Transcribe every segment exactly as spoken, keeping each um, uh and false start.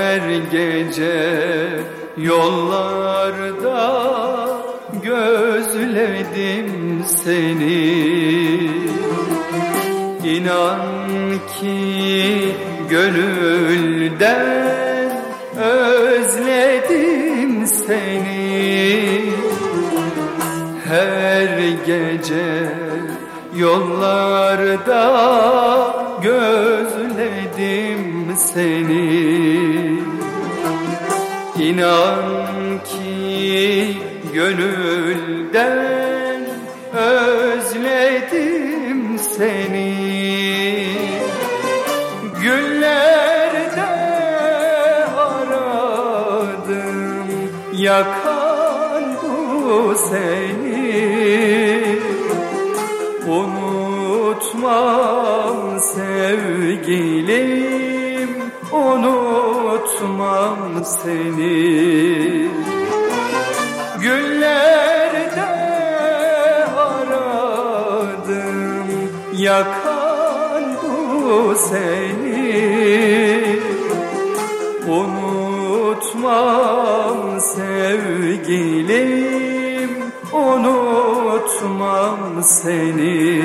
Her gece yollarda gözledim seni. İnan ki gönülden özledim seni. Her gece yollarda gözledim seni. İnan ki gönülden özledim seni. Günlerde aradım yakan bu seni. Unutmam sevgilim, unutmam seni. Günlerde aradım yakan bu seni. Unutmam sevgilim, unutmam seni.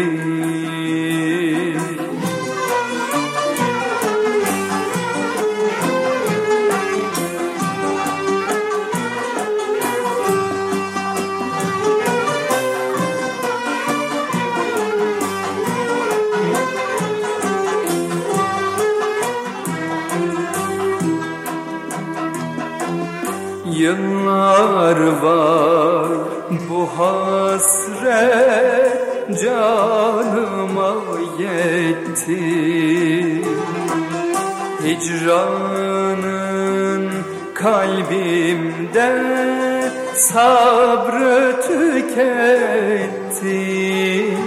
Yıllar var bu hasret canıma yetti. Hicranın kalbimde sabrı tüketti.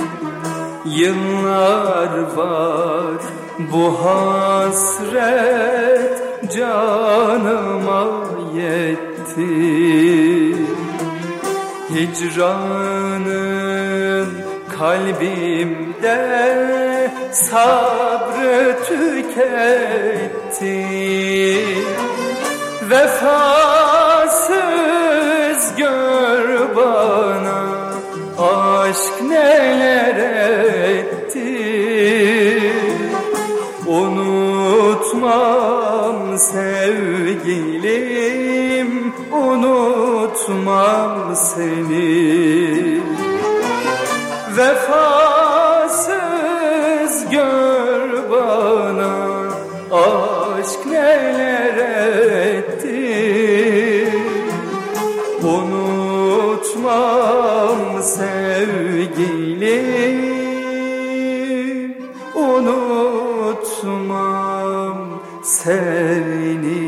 Yıllar var bu hasret canıma yetti. Hicranın kalbimde sabrı tüketti. Vefasız gör bana aşk neler etti. Unutmam sevgilim, unutmam seni. Vefasız gör bana aşk neler etti. Unutmam sevgilim, unutmam seni.